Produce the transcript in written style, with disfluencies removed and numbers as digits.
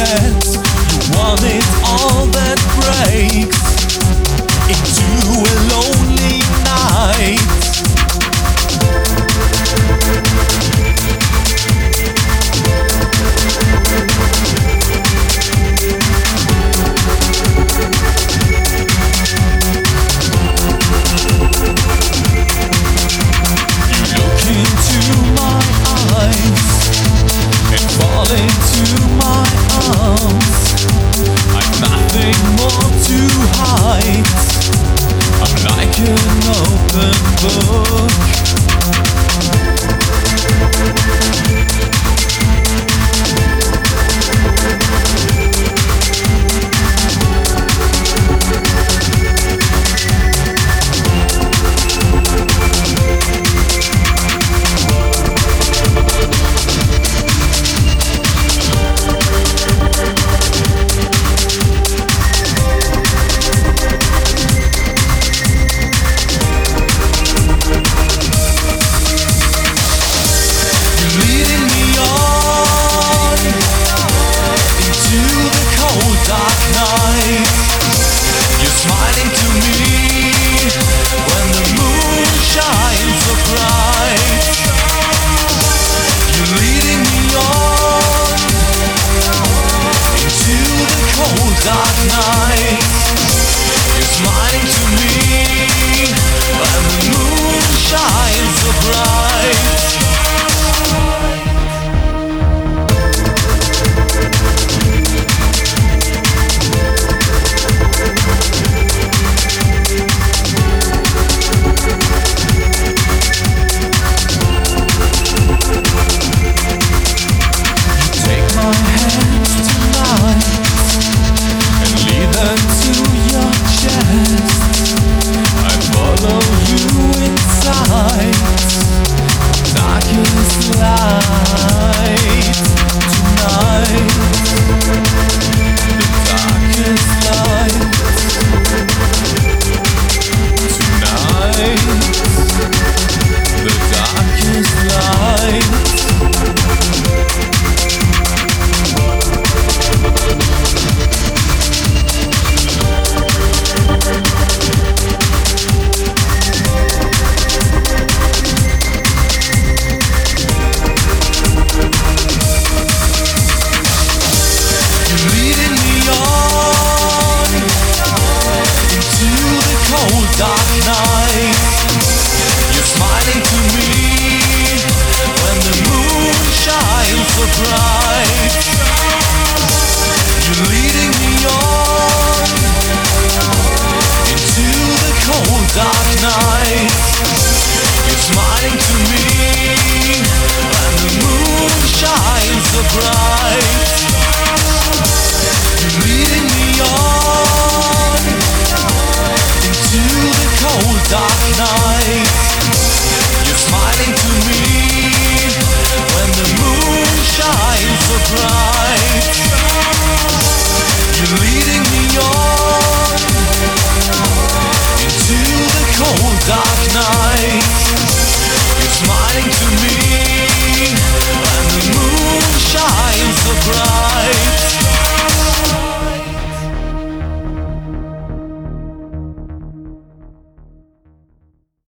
that you want it all that breaks into a lonely night. You look into my eyes and fall into my arms. I've nothing more to hide. I'm like an open book. Dark night, you're smiling to me when the moon shines so bright. You take my hands tonight and lead them to your chest. I follow you inside darkest light tonight. The darkest light tonight. The darkest light. Dark night, you're smiling to me when the moon shines so bright. You're leading me on into the cold dark night. You're smiling to me when the moon shines so bright. You're leading me on into the cold dark night. You're smiling to me when the moon shines so bright. You're leading me on into the cold dark night. You're smiling to me when the moon shines so bright.